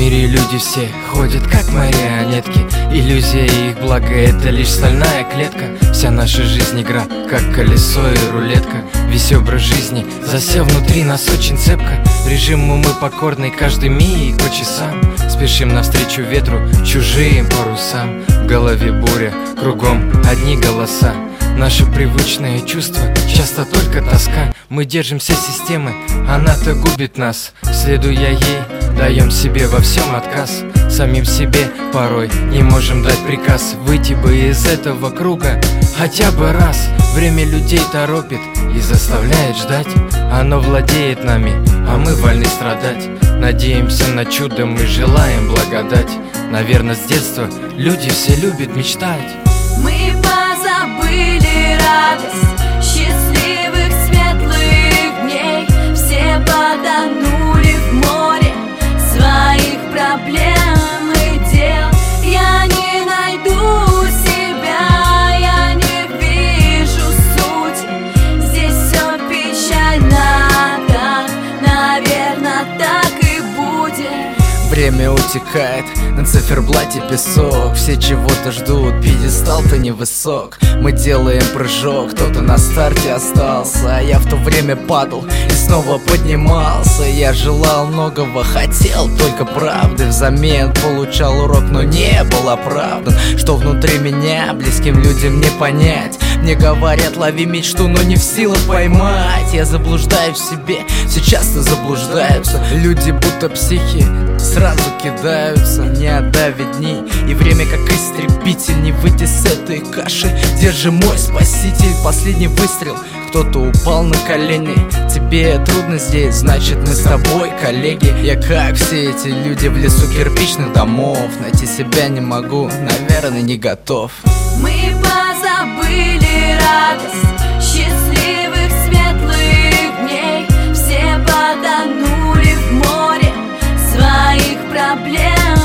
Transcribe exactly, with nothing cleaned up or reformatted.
мире люди все ходят как марионетки. Иллюзия их блага — это лишь стальная клетка. Вся наша жизнь игра, как колесо и рулетка. Весь образ жизни засел внутри нас очень цепко. Режиму мы покорны каждый миг по часам. Спешим навстречу ветру, чужим парусам. В голове буря, кругом одни голоса. Наше привычное чувство, часто только тоска. Мы держимся системы, она-то губит нас. Следуя ей, даем себе во всем отказ. Самим себе порой не можем дать приказ. Выйти бы из этого круга хотя бы раз. Время людей торопит и заставляет ждать. Оно владеет нами, а мы вольны страдать. Надеемся на чудо, мы желаем благодать. Наверное, с детства люди все любят мечтать. Мы позабыли радость счастливых светлых дней. Все потонули в море своих проблем и дел. Я не найду себя, я не вижу сути. Здесь все печально, так, наверное, так и будет. Время утекает, на циферблате песок. Все чего-то ждут, пьедестал-то невысок. Мы делаем прыжок, кто-то на старте остался. А я в то время падал и снова поднимался. Я желал многого, хотел только правды. Взамен получал урок, но не был оправдан. Что внутри меня близким людям не понять. Мне говорят, лови мечту, но не в силах поймать. Я заблуждаюсь в себе, все часто заблуждаются. Люди будто психи сразу кидаются. Не отдавить дни, и время как истребитель. Не выйти с этой каши, держи мой спаситель. Последний выстрел, кто-то упал на колени. Тебе трудно здесь, значит мы с тобой коллеги. Я как все эти люди в лесу кирпичных домов. Найти себя не могу, наверное, не готов. Мы позабыли радость счастливых светлых дней. Все потонули в море своих проблем